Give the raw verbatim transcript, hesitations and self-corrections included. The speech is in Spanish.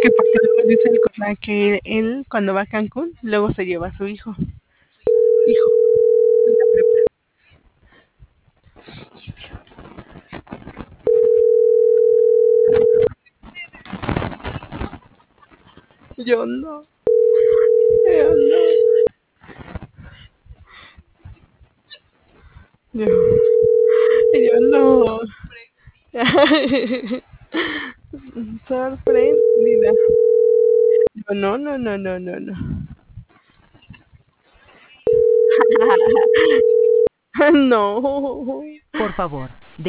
Que porque luego dice el Corra que él cuando va a Cancún, luego se lleva a su hijo. Hijo, en la prepa. Yo no, yo no, yo, yo no. Sorprendida. Yo no, no, no, no, no, no. No. Por favor,